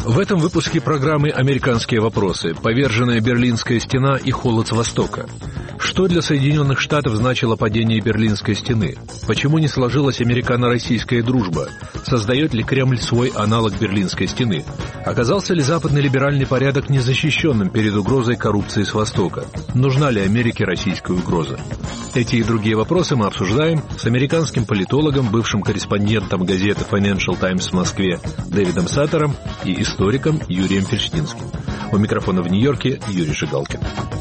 В этом выпуске программы «Американские вопросы», поверженная Берлинская стена и холод с Востока. Что для Соединенных Штатов значило падение Берлинской стены? Почему не сложилась американо-российская дружба? Создает ли Кремль свой аналог Берлинской стены? Оказался ли западный либеральный порядок незащищенным перед угрозой коррупции с Востока? Нужна ли Америке российская угроза? Эти и другие вопросы мы обсуждаем с американским политологом, бывшим корреспондентом газеты Financial Times в Москве Дэвидом Саттером и историком Юрием Фельштинским. У микрофона в Нью-Йорке Юрий Жигалкин.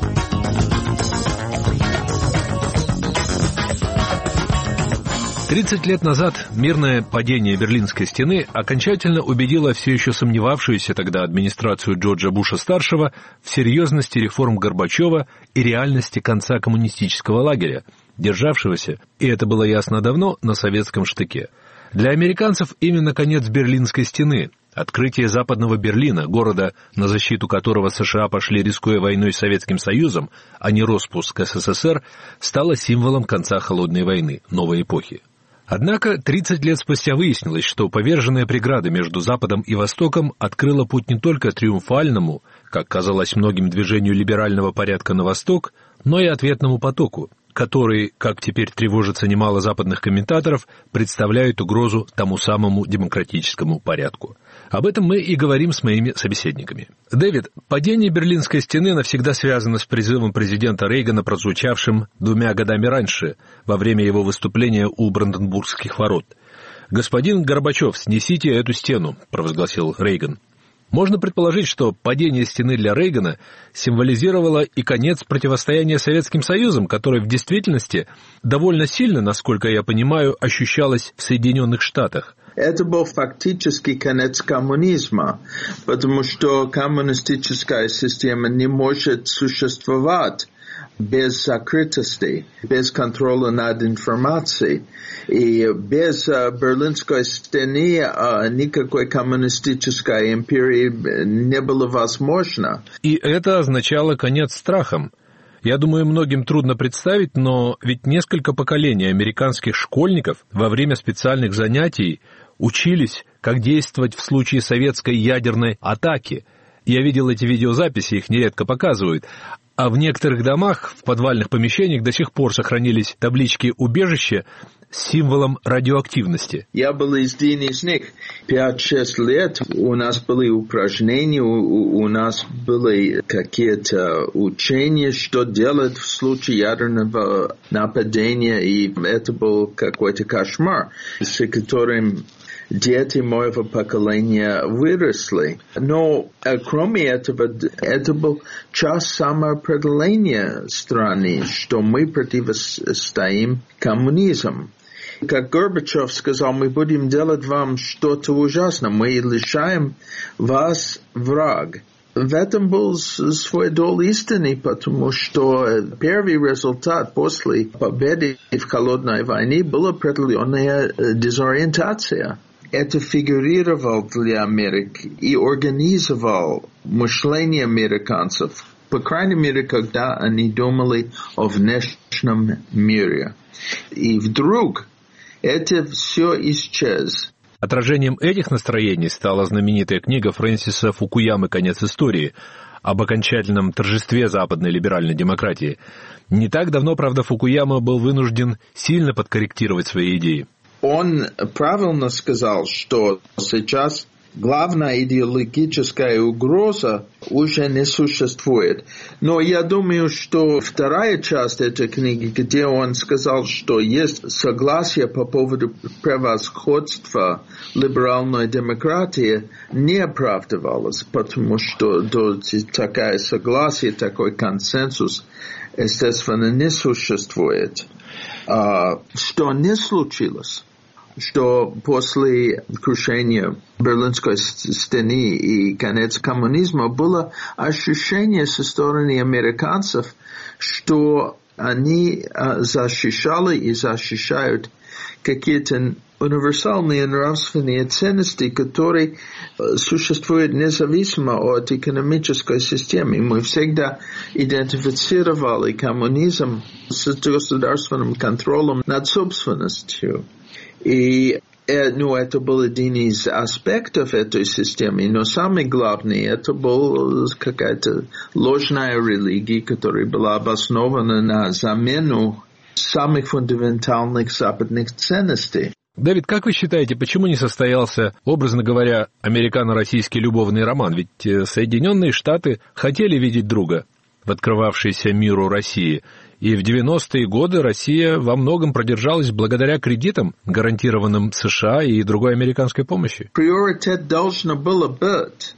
30 лет назад мирное падение Берлинской стены окончательно убедило все еще сомневавшуюся тогда администрацию Джорджа Буша-старшего в серьезности реформ Горбачева и реальности конца коммунистического лагеря, державшегося, и это было ясно давно, на советском штыке. Для американцев именно конец Берлинской стены, открытие Западного Берлина, города, на защиту которого США пошли, рискуя войной с Советским Союзом, а не роспуск СССР, стало символом конца Холодной войны, новой эпохи. Однако 30 лет спустя выяснилось, что поверженная преграда между Западом и Востоком открыла путь не только триумфальному, как казалось многим, движению либерального порядка на Восток, но и ответному потоку, который, как теперь тревожится немало западных комментаторов, представляет угрозу тому самому демократическому порядку. Об этом мы и говорим с моими собеседниками. Дэвид, падение Берлинской стены навсегда связано с призывом президента Рейгана, прозвучавшим 2 годами раньше, во время его выступления у Бранденбургских ворот. «Господин Горбачев, снесите эту стену», — провозгласил Рейган. Можно предположить, что падение стены для Рейгана символизировало и конец противостояния с Советским Союзом, которое в действительности довольно сильно, насколько я понимаю, ощущалось в Соединенных Штатах. Это был фактически конец коммунизма, потому что коммунистическая система не может существовать без закрытости, без контроля над информацией. И без Берлинской стены никакой коммунистической империи не было возможно. И это означало конец страхам. Я думаю, многим трудно представить, но ведь несколько поколений американских школьников во время специальных занятий учились, как действовать в случае советской ядерной атаки. Я видел эти видеозаписи, их нередко показывают. А в некоторых домах, в подвальных помещениях до сих пор сохранились таблички «Убежище» с символом радиоактивности. Я был один из них. 5-6 лет у нас были упражнения, у нас были какие-то учения, что делать в случае ядерного нападения, и это был какой-то кошмар, с которым дети моего поколения выросли. Но кроме этого, это был часть самоопределения страны, что мы противостоим коммунизму. Как Горбачев сказал, мы будем делать вам что-то ужасное, мы лишаем вас враг. В этом был свой доль истины, потому что первый результат после победы в Холодной войне была определенная дезориентация. Это фигурировал для Америки и организовал мышление американцев, по крайней мере, когда они думали о внешнем мире. И вдруг это все исчез. Отражением этих настроений стала знаменитая книга Фрэнсиса Фукуямы «Конец истории» об окончательном торжестве западной либеральной демократии. Не так давно, правда, Фукуяма был вынужден сильно подкорректировать свои идеи. Он правильно сказал, что сейчас главная идеологическая угроза уже не существует. Но я думаю, что вторая часть этой книги, где он сказал, что есть согласие по поводу превосходства либеральной демократии, не оправдывалось, потому что такое согласие, такой консенсус, естественно, не существует. Что не случилось? Что после крушения Берлинской стены и конец коммунизма было ощущение со стороны американцев, что они защищали и защищают какие-то универсальные нравственные ценности, которые существуют независимо от экономической системы. Мы всегда идентифицировали коммунизм с государственным контролем над собственностью. И Это был один из аспектов этой системы, но самый главный, это была какая-то ложная религия, которая была обоснована на замену самых фундаментальных западных ценностей. Дэвид, как вы считаете, почему не состоялся, образно говоря, американо-российский любовный роман? Ведь Соединенные Штаты хотели видеть друга в открывавшейся миру России. И в 90-е годы Россия во многом продержалась благодаря кредитам, гарантированным США и другой американской помощи. Приоритет должно было быть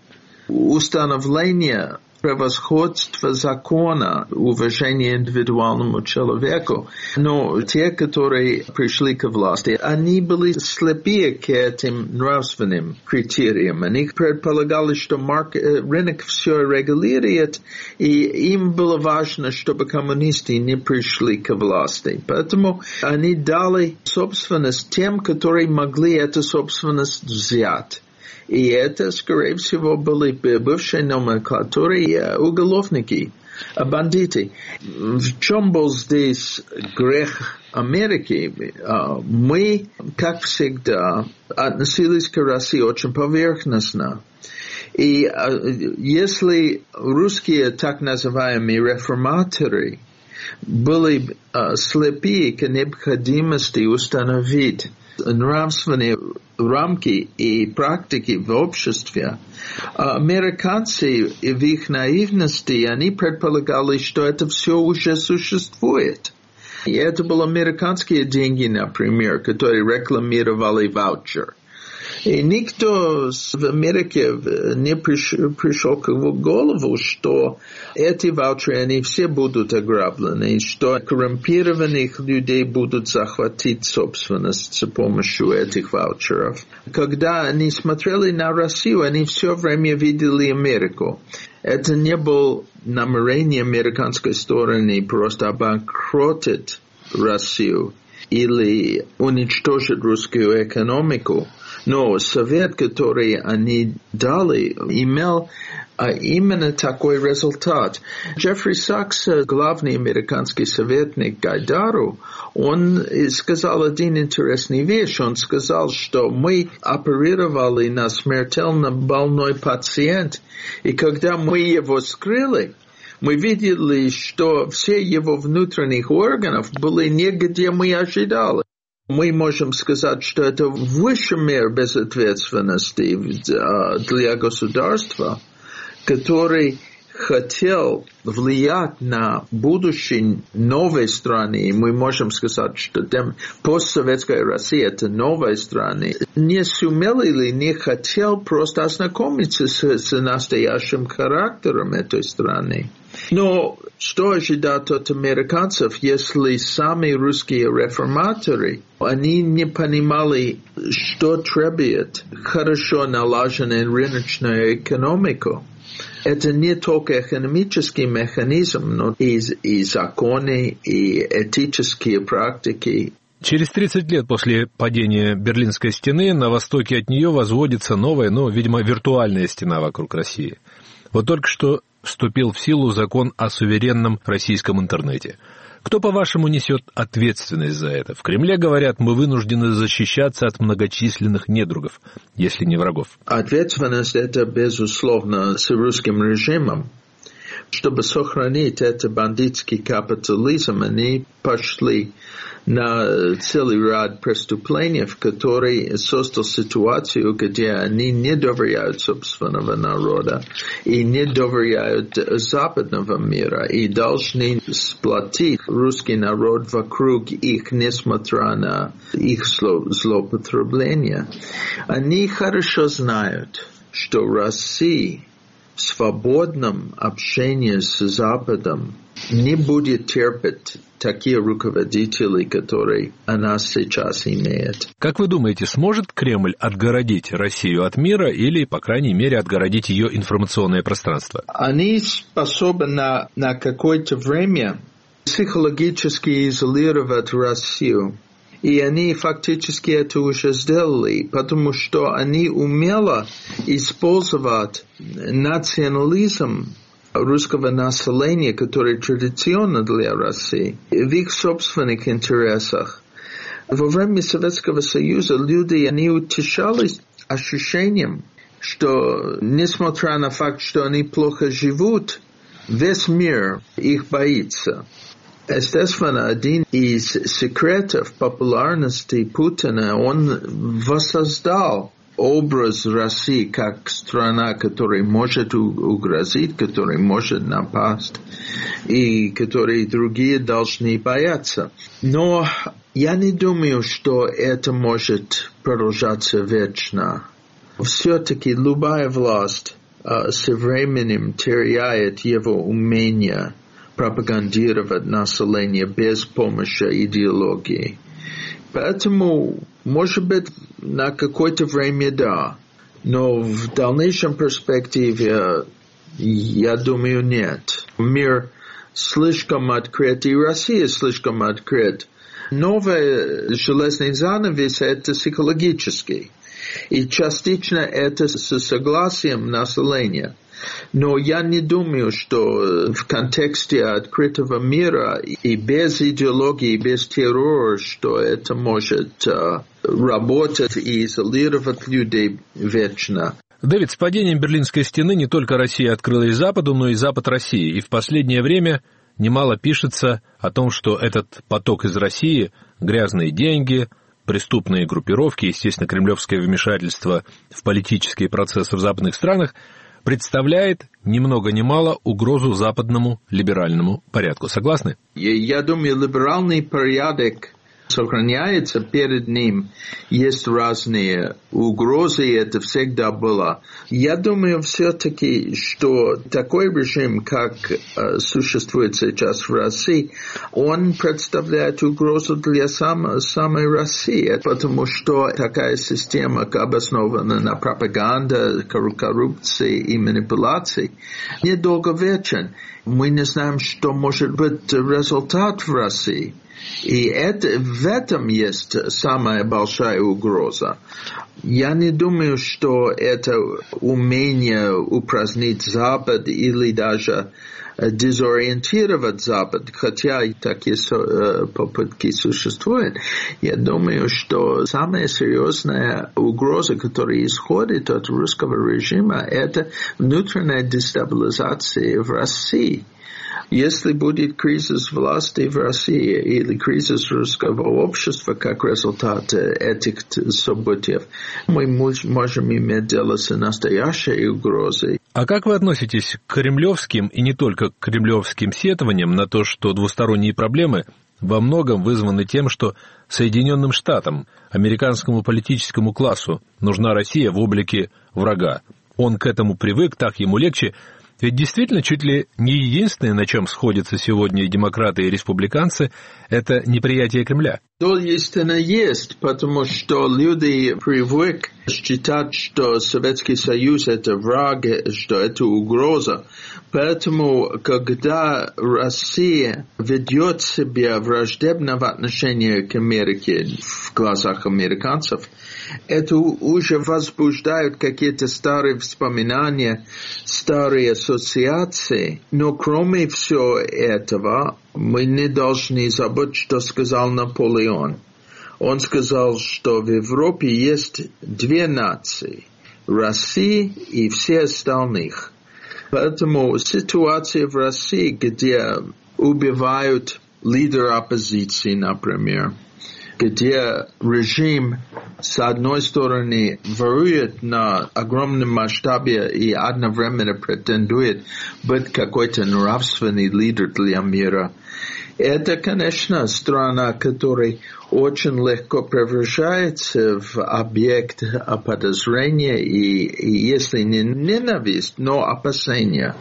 установление превосходства закона, уважение индивидуальному человеку. Но те, которые пришли к власти, они были слепые к этим нравственным критериям. Они предполагали, что рынок все регулирует, и им было важно, чтобы коммунисты не пришли к власти. Поэтому они дали собственность тем, которые могли эту собственность взять. И это, скорее всего, были бывшие номенклатуры уголовники, бандиты. В чем был здесь грех Америки? Мы, как всегда, относились к России очень поверхностно. И если русские так называемые реформаторы были слепы к необходимости установить нравственные рамки и практики в обществе, американцы в их наивности, они предполагали, что это все уже существует. И это были американские деньги, например, которые рекламировали ваучер. И никто в Америке не пришел к голову, что эти ваучеры, они все будут ограблены, что коррумпированных людей будут захватить собственность с помощью этих ваучеров. Когда они смотрели на Россию, они все время видели Америку. Это не было намерение американской стороны просто обанкротить Россию или уничтожить русскую экономику. Но совет, который они дали, имел именно такой результат. Джеффри Сакс, главный американский советник Гайдару, он сказал один интересный вещь. Он сказал, что мы оперировали на смертельно больной пациент, и когда мы его скрыли, мы видели, что все его внутренних органов были не где мы ожидали. Мы можем сказать, что это выше мер безответственности для государства, который хотел влиять на будущее новой страны. И мы можем сказать, что постсоветская Россия – это новая страна. Не сумел или не хотел просто ознакомиться с настоящим характером этой страны. Но что ожидать от американцев, если сами русские реформаторы, они не понимали, что требует хорошо налаженную рыночную экономику? Это не только экономический механизм, но и законы, и этические практики. Через 30 лет после падения Берлинской стены на востоке от нее возводится новая, видимо, виртуальная стена вокруг России. Вот только что вступил в силу закон о суверенном российском интернете. Кто, по-вашему, несет ответственность за это? В Кремле говорят, мы вынуждены защищаться от многочисленных недругов, если не врагов. Ответственность это, безусловно, с русским режимом. Чтобы сохранить этот бандитский капитализм, они пошли на целый ряд преступлений, в которые создал ситуацию, где они не доверяют собственного народа и не доверяют западного мира и должны сплотить русский народ вокруг их, несмотря на их злоупотребление. Они хорошо знают, что Россия в свободном общении с Западом не будет терпеть такие руководители, которые она сейчас имеет. Как вы думаете, сможет Кремль отгородить Россию от мира или, по крайней мере, отгородить ее информационное пространство? Они способны на какое-то время психологически изолировать Россию. И они фактически это уже сделали, потому что они умело использовать национализм русского населения, который традиционно для России, в их собственных интересах. Во время Советского Союза люди, они утешались ощущением, что, несмотря на факт, что они плохо живут, весь мир их боится. Естественно, один из секретов популярности Путина, он воссоздал образ России как страна, которая может угрозить, которая может напасть, и которой другие должны бояться. Но я не думаю, что это может продолжаться вечно. Все-таки любая власть со временем теряет его умение пропагандировать население без помощи идеологии. Поэтому, может быть, на какое-то время да, но в дальнейшем перспективе, я думаю, нет. Мир слишком открыт, и Россия слишком открыт. Новый железный занавес – это психологический, и частично это с согласием населения. Но я не думаю, что в контексте открытого мира и без идеологии, и без террора, что это может работать и изолировать людей вечно. Дэвид, с падением Берлинской стены не только Россия открылась Западу, но и Запад России. И в последнее время немало пишется о том, что этот поток из России, грязные деньги, преступные группировки, естественно, кремлевское вмешательство в политические процессы в западных странах, представляет ни много ни мало угрозу западному либеральному порядку. Согласны? Я думаю, либеральный порядок сохраняется перед ним. Есть разные угрозы, и это всегда было. Я думаю все-таки, что такой режим, как существует сейчас в России, он представляет угрозу для самой России, потому что такая система, обоснована на пропаганде, коррупции и манипуляции, недолговечен. Мы не знаем, что может быть результат в России. И в этом есть самая большая угроза. Я не думаю, что это умение упразднить Запад или даже дезориентировать Запад, хотя такие попытки существуют. Я думаю, что самая серьезная угроза, которая исходит от русского режима, это внутренняя дестабилизация в России. Если будет кризис власти в России или кризис русского общества как результат этих событий, мы можем иметь дело с настоящей угрозой. А как вы относитесь к кремлевским и не только к кремлевским сетованиям на то, что двусторонние проблемы во многом вызваны тем, что Соединенным Штатам, американскому политическому классу, нужна Россия в облике врага? Он к этому привык, так ему легче. Ведь действительно чуть ли не единственное, на чем сходятся сегодня и демократы, и республиканцы, это неприятие Кремля. То истина есть, потому что люди привыкли считать, что Советский Союз – это враг, что это угроза. Поэтому, когда Россия ведет себя враждебно в отношении к Америке в глазах американцев, это уже возбуждает какие-то старые воспоминания, старые ассоциации. Но кроме всего этого, мы не должны забыть, что сказал Наполеон. Он сказал, что в Европе есть две нации – Россия и все остальных. Поэтому ситуация в России, где убивают лидера оппозиции, например, где режим, с одной стороны, ворует на огромном масштабе и одновременно претендует быть какой-то нравственный лидер для мира. Это, конечно, страна, которая очень легко превращается в объект подозрения и если не ненависть, но опасения.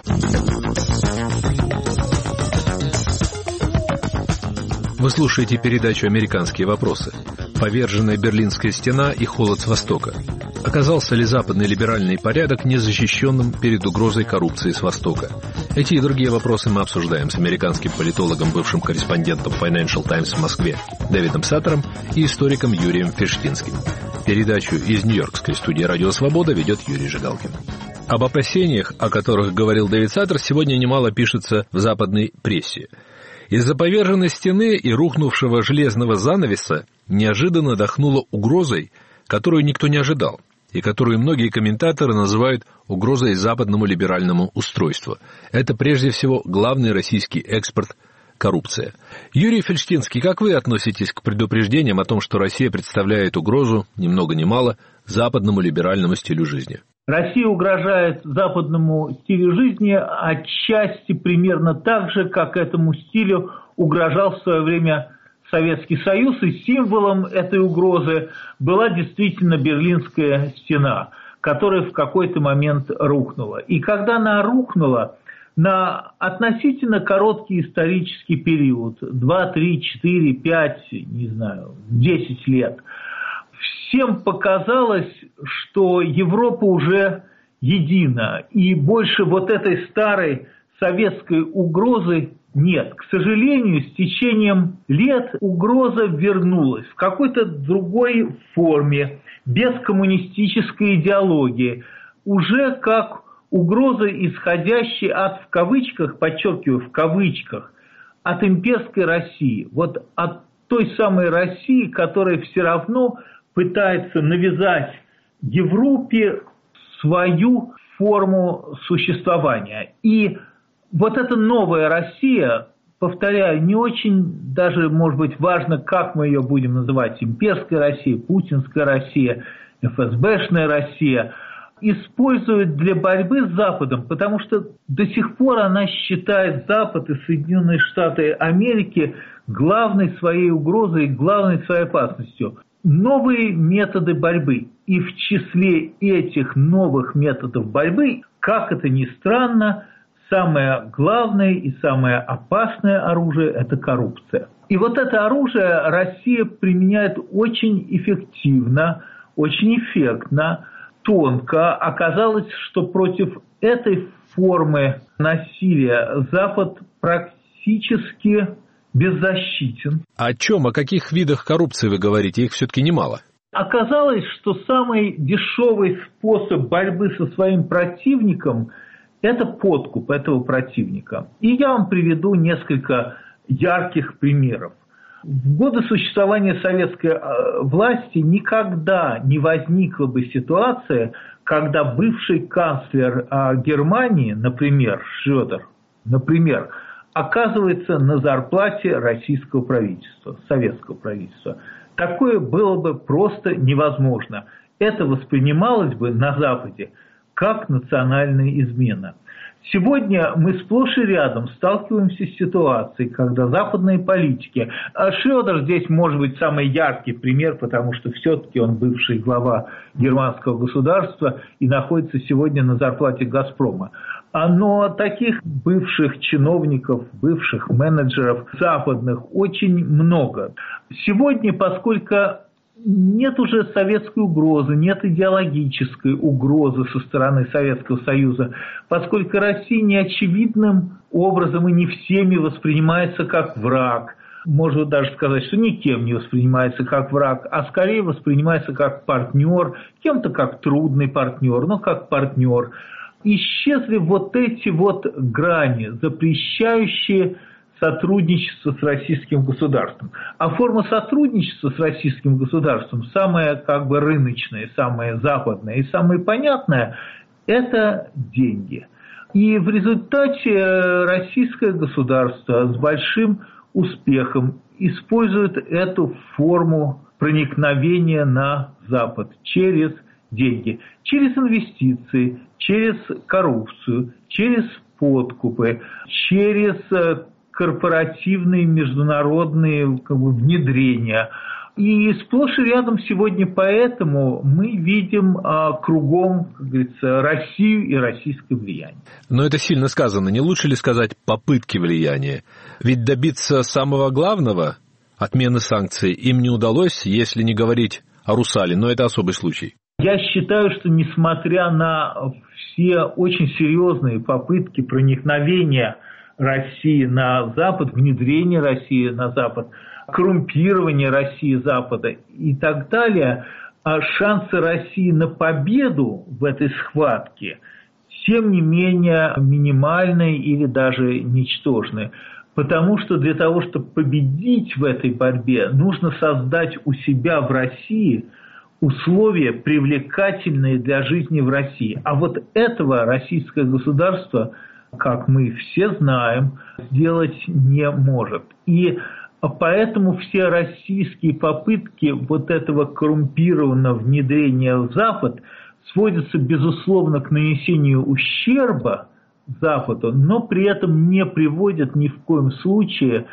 Вы слушаете передачу «Американские вопросы». Поверженная Берлинская стена и холод с Востока. Оказался ли западный либеральный порядок незащищенным перед угрозой коррупции с Востока? Эти и другие вопросы мы обсуждаем с американским политологом, бывшим корреспондентом Financial Times в Москве Дэвидом Саттером и историком Юрием Фиштинским. Передачу из Нью-Йоркской студии «Радио Свобода» ведет Юрий Жигалкин. Об опасениях, о которых говорил Дэвид Саттер, сегодня немало пишется в западной прессе. Из-за поверженной стены и рухнувшего железного занавеса неожиданно дохнуло угрозой, которую никто не ожидал, и которую многие комментаторы называют угрозой западному либеральному устройству. Это прежде всего главный российский экспорт – коррупция. Юрий Фельштинский, как вы относитесь к предупреждениям о том, что Россия представляет угрозу, ни много ни мало, западному либеральному стилю жизни? Россия угрожает западному стилю жизни отчасти примерно так же, как этому стилю угрожал в свое время Советский Союз, и символом этой угрозы была действительно Берлинская стена, которая в какой-то момент рухнула. И когда она рухнула на относительно короткий исторический период, 2, 3, 4, 5, не знаю, 10 лет, всем показалось, что Европа уже едина, и больше вот этой старой советской угрозы нет. К сожалению, с течением лет угроза вернулась в какой-то другой форме, без коммунистической идеологии, уже как угроза, исходящая от, в кавычках, подчеркиваю, в кавычках, от имперской России. Вот от той самой России, которая все равно пытается навязать Европе свою форму существования. И вот эта новая Россия, повторяю, не очень даже, может быть, важно, как мы ее будем называть, имперская Россия, путинская Россия, ФСБшная Россия, использует для борьбы с Западом, потому что до сих пор она считает Запад и Соединенные Штаты Америки главной своей угрозой, главной своей опасностью. Новые методы борьбы. И в числе этих новых методов борьбы, как это ни странно, самое главное и самое опасное оружие – это коррупция. И вот это оружие Россия применяет очень эффективно, очень эффектно, тонко. Оказалось, что против этой формы насилия Запад практически беззащитен. О чем, о каких видах коррупции вы говорите? Их все-таки немало. Оказалось, что самый дешевый способ борьбы со своим противником – это подкуп этого противника. И я вам приведу несколько ярких примеров. В годы существования советской власти никогда не возникла бы ситуация, когда бывший канцлер Германии, например, Шрёдер, оказывается на зарплате российского правительства, советского правительства. Такое было бы просто невозможно. Это воспринималось бы на Западе как национальная измена. Сегодня мы сплошь и рядом сталкиваемся с ситуацией, когда западные политики, Шрёдер здесь может быть самый яркий пример, потому что все-таки он бывший глава германского государства и находится сегодня на зарплате «Газпрома». Но таких бывших чиновников, бывших менеджеров западных очень много. Сегодня, поскольку нет уже советской угрозы, нет идеологической угрозы со стороны Советского Союза, поскольку Россия неочевидным образом и не всеми воспринимается как враг. Можно даже сказать, что никем не воспринимается как враг, а скорее воспринимается как партнер, кем-то как трудный партнер, но как партнер. Исчезли вот эти вот грани, запрещающие сотрудничество с российским государством. А форма сотрудничества с российским государством, самая как бы рыночная, самая западная и самая понятная – это деньги. И в результате российское государство с большим успехом использует эту форму проникновения на Запад через деньги, через инвестиции, через коррупцию, через подкупы, через корпоративные международные внедрения. И сплошь и рядом сегодня поэтому мы видим кругом, как говорится, Россию и российское влияние. Но это сильно сказано. Не лучше ли сказать попытки влияния? Ведь добиться самого главного, отмены санкций, им не удалось, если не говорить о Русале, но это особый случай. Я считаю, что несмотря на все очень серьезные попытки проникновения России на Запад, внедрения России на Запад, коррумпирование России Запада и так далее, шансы России на победу в этой схватке, тем не менее, минимальные или даже ничтожные. Потому что для того, чтобы победить в этой борьбе, нужно создать у себя в России условия, привлекательные для жизни в России. А вот этого российское государство, как мы все знаем, сделать не может. И поэтому все российские попытки вот этого коррумпированного внедрения в Запад сводятся, безусловно, к нанесению ущерба Западу, но при этом не приводят ни в коем случае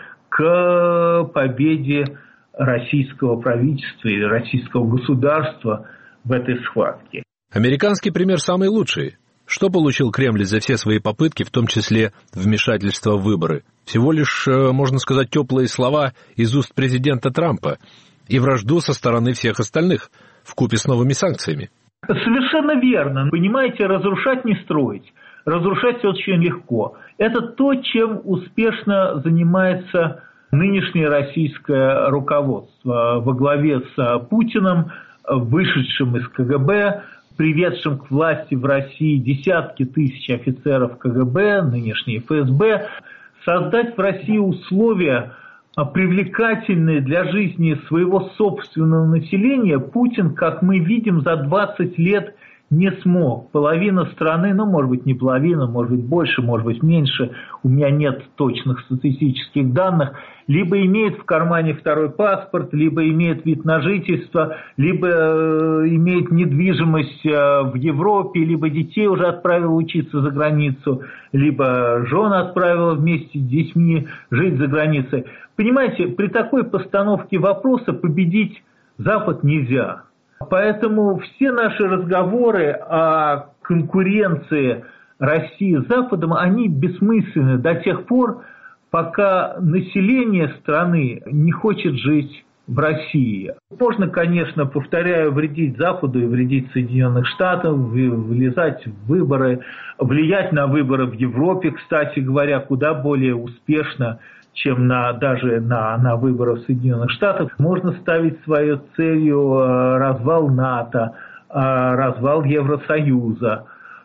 к победе российского правительства или российского государства в этой схватке. Американский пример самый лучший. Что получил Кремль за все свои попытки, в том числе вмешательство в выборы? Всего лишь, можно сказать, теплые слова из уст президента Трампа и вражду со стороны всех остальных, вкупе с новыми санкциями. Совершенно верно. Понимаете, разрушать не строить. Разрушать очень легко. Это то, чем успешно занимается нынешнее российское руководство во главе с Путиным, вышедшим из КГБ, приведшим к власти в России десятки тысяч офицеров КГБ, нынешней ФСБ, создать в России условия, привлекательные для жизни своего собственного населения, Путин, как мы видим, за 20 лет не смог. Половина страны, может быть, не половина, может быть, больше, может быть, меньше, у меня нет точных статистических данных, либо имеет в кармане второй паспорт, либо имеет вид на жительство, либо имеет недвижимость в Европе, либо детей уже отправил учиться за границу, либо жена отправила вместе с детьми жить за границей. Понимаете, при такой постановке вопроса победить Запад нельзя. Поэтому все наши разговоры о конкуренции России с Западом, они бессмысленны до тех пор, пока население страны не хочет жить в России. Можно, конечно, повторяю, вредить Западу и вредить Соединенных Штатах, влезать в выборы, влиять на выборы в Европе, кстати говоря, куда более успешно, чем даже на выборах в Соединенных Штатах. Можно ставить своей целью развал НАТО, развал Евросоюза.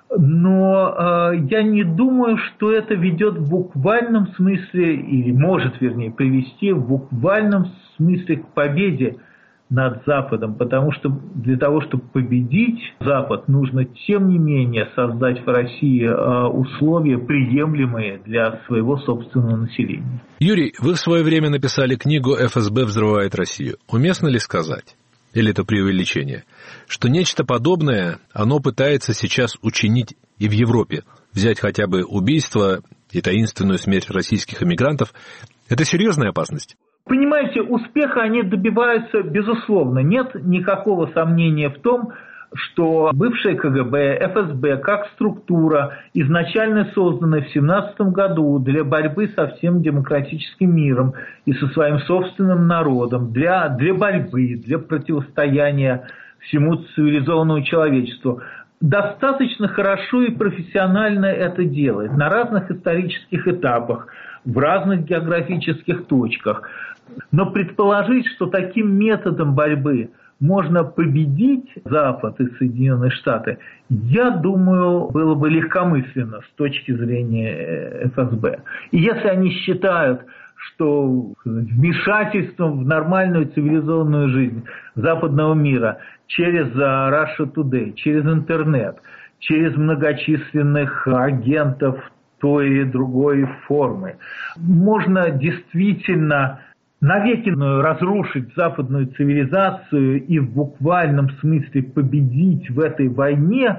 Но я не думаю, что это ведет в буквальном смысле, или может, вернее, привести в буквальном смысле к победе над Западом, потому что для того, чтобы победить Запад, нужно, тем не менее, создать в России условия, приемлемые для своего собственного населения. Юрий, вы в свое время написали книгу «ФСБ взрывает Россию». Уместно ли сказать, или это преувеличение, что нечто подобное оно пытается сейчас учинить и в Европе? Взять хотя бы убийство и таинственную смерть российских эмигрантов – это серьезная опасность? Понимаете, успеха они добиваются, безусловно. Нет никакого сомнения в том, что бывшая КГБ, ФСБ, как структура, изначально созданная в 1917 году для борьбы со всем демократическим миром и со своим собственным народом, для борьбы, для противостояния всему цивилизованному человечеству, достаточно хорошо и профессионально это делает на разных исторических этапах, в разных географических точках. Но предположить, что таким методом борьбы можно победить Запад и Соединенные Штаты, я думаю, было бы легкомысленно с точки зрения ФСБ. И если они считают, что вмешательством в нормальную цивилизованную жизнь западного мира через Russia Today, через интернет, через многочисленных агентов той или другой формы, можно действительно навеки разрушить западную цивилизацию и в буквальном смысле победить в этой войне,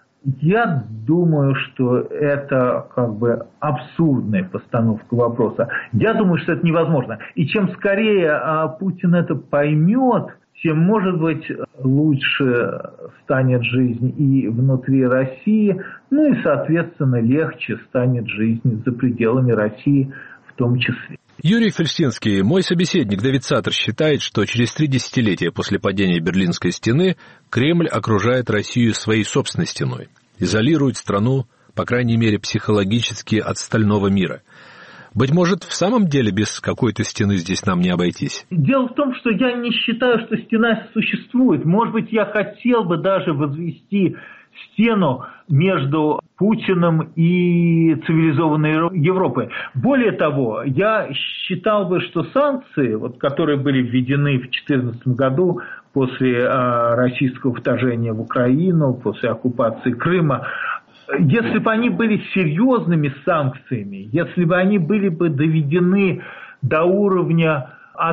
я думаю, что это абсурдная постановка вопроса. Я думаю, что это невозможно. И чем скорее Путин это поймет, тем, может быть, лучше станет жизнь и внутри России, и, соответственно, легче станет жизнь за пределами России в том числе. Юрий Фельштинский, мой собеседник Давид Саттер, считает, что через 3 десятилетия после падения Берлинской стены Кремль окружает Россию своей собственной стеной, изолирует страну, по крайней мере, психологически от стального мира. Быть может, в самом деле без какой-то стены здесь нам не обойтись? Дело в том, что я не считаю, что стена существует. Может быть, я хотел бы даже возвести стену между Путиным и цивилизованной Европой. Более того, я считал бы, что санкции, вот, которые были введены в 2014 году после российского вторжения в Украину, после оккупации Крыма, если бы они были серьезными санкциями, если бы они были бы доведены до уровня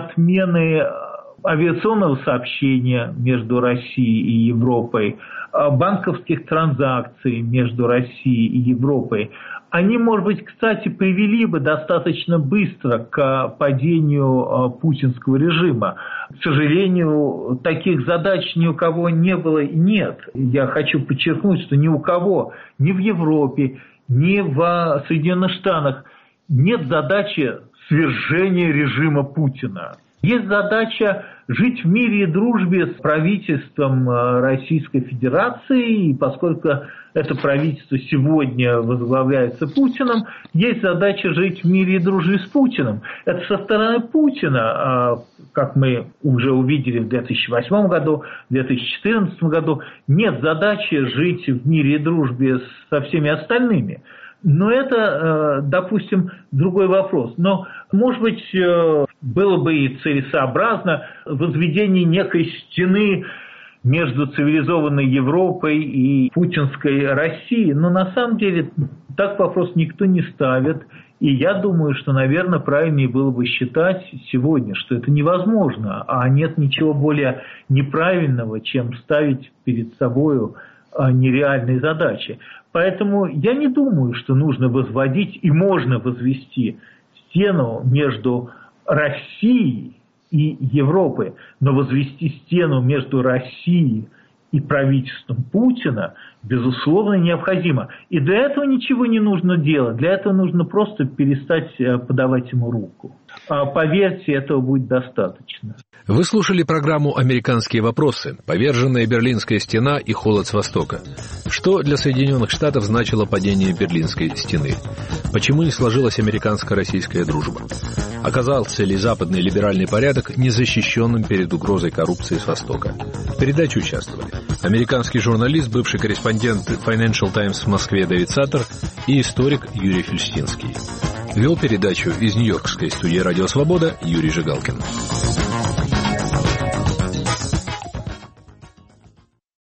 отмены авиационного сообщения между Россией и Европой, банковских транзакций между Россией и Европой, они, может быть, кстати, привели бы достаточно быстро к падению путинского режима. К сожалению, таких задач ни у кого не было и нет. Я хочу подчеркнуть, что ни у кого, ни в Европе, ни в Соединенных Штатах нет задачи свержения режима Путина. Есть задача жить в мире и дружбе с правительством Российской Федерации, и поскольку это правительство сегодня возглавляется Путиным, есть задача жить в мире и дружбе с Путиным. Это со стороны Путина, как мы уже увидели в 2008 году, в 2014 году, нет задачи жить в мире и дружбе со всеми остальными. Но это, допустим, другой вопрос. Но, может быть, было бы и целесообразно возведение некой стены между цивилизованной Европой и путинской Россией. Но на самом деле так вопрос никто не ставит. И я думаю, что, наверное, правильнее было бы считать сегодня, что это невозможно. А нет ничего более неправильного, чем ставить перед собой нереальные задачи. Поэтому я не думаю, что нужно возводить и можно возвести стену между Россией и Европой, но возвести стену между Россией и правительством Путина, безусловно, необходимо. И для этого ничего не нужно делать, для этого нужно просто перестать подавать ему руку. Поверьте, этого будет достаточно. Вы слушали программу «Американские вопросы. Поверженная Берлинская стена и холод с Востока». Что для Соединенных Штатов значило падение Берлинской стены? Почему не сложилась американско-российская дружба? Оказался ли западный либеральный порядок незащищенным перед угрозой коррупции с Востока? В передаче участвовали американский журналист, бывший корреспондент Financial Times в Москве Дэвид Саттер и историк Юрий Фельштинский. Вел передачу из Нью-Йоркской студии «Радио Свобода» Юрий Жигалкин.